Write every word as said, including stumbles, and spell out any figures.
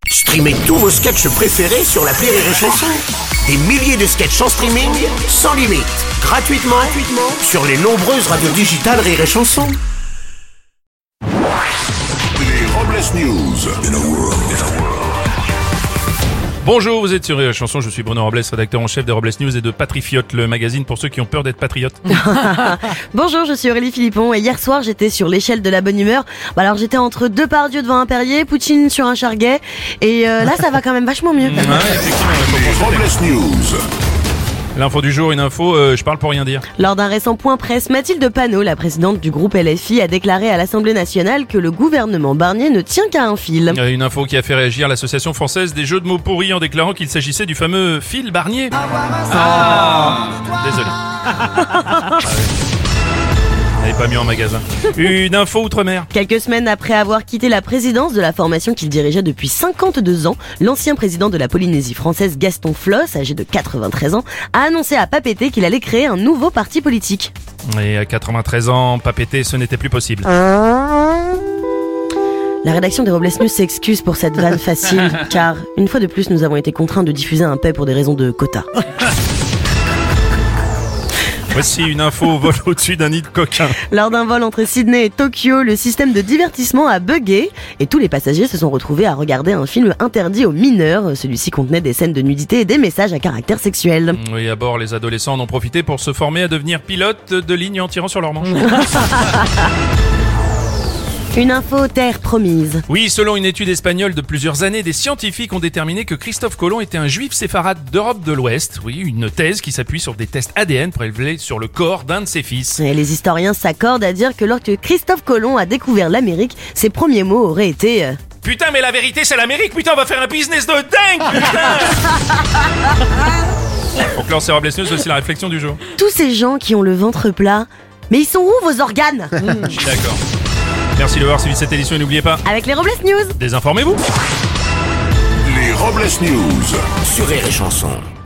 Streamez tous vos sketchs préférés sur l'appli Rire et Chanson. Des milliers de sketchs en streaming, sans limite, gratuitement, gratuitement sur les nombreuses radios digitales Rire et Chanson. Les Robles News. In a world, in a world. Bonjour, vous êtes sur Rire et Chanson, je suis Bruno Robles, rédacteur en chef des Robles News et de Patriote, le magazine pour ceux qui ont peur d'être patriotes. Bonjour, je suis Aurélie Philippon et hier soir j'étais sur l'échelle de la bonne humeur. Bah alors j'étais entre deux Pardieu devant un Perrier, Poutine sur un Charguet et euh, là ça va quand même vachement mieux. Ouais, effectivement, il faut Les constater. Robles News. L'info du jour, une info, euh, je parle pour rien dire. Lors d'un récent point presse, Mathilde Panot, la présidente du groupe L F I, a déclaré à l'Assemblée nationale que le gouvernement Barnier ne tient qu'à un fil. Euh, Une info qui a fait réagir l'association française des jeux de mots pourris en déclarant qu'il s'agissait du fameux fil Barnier. Ah, désolé. Ah, ouais. N'avez pas mis en magasin. Une info outre-mer. Quelques semaines après avoir quitté la présidence de la formation qu'il dirigeait depuis cinquante-deux ans, l'ancien président de la Polynésie française Gaston Floss, âgé de quatre-vingt-treize ans, a annoncé à Papeete qu'il allait créer un nouveau parti politique. Et à quatre-vingt-treize ans, Papeete, ce n'était plus possible. La rédaction des Robles News s'excuse pour cette vanne facile, car une fois de plus nous avons été contraints de diffuser un paix pour des raisons de quota. Voici une info vol au-dessus d'un nid de coquins. Lors d'un vol entre Sydney et Tokyo, le système de divertissement a bugué et tous les passagers se sont retrouvés à regarder un film interdit aux mineurs. Celui-ci contenait des scènes de nudité et des messages à caractère sexuel. Oui, à bord, les adolescents en ont profité pour se former à devenir pilotes de ligne en tirant sur leur manche. Une info terre promise. Oui, selon une étude espagnole de plusieurs années, des scientifiques ont déterminé que Christophe Colomb était un juif séfarade d'Europe de l'Ouest. Oui, une thèse qui s'appuie sur des tests A D N prélevés sur le corps d'un de ses fils. Et les historiens s'accordent à dire que lorsque Christophe Colomb a découvert l'Amérique, ses premiers mots auraient été euh, Putain, mais la vérité, c'est l'Amérique. Putain, on va faire un business de dingue, putain. Pour clore ces Robles News, voici la réflexion du jour. tous ces gens qui ont le ventre plat. Mais ils sont où vos organes? Je suis d'accord. Merci d'avoir suivi cette édition et n'oubliez pas, Avec les Robles News. désinformez-vous. Les Robles News. Sur Rire et Chanson.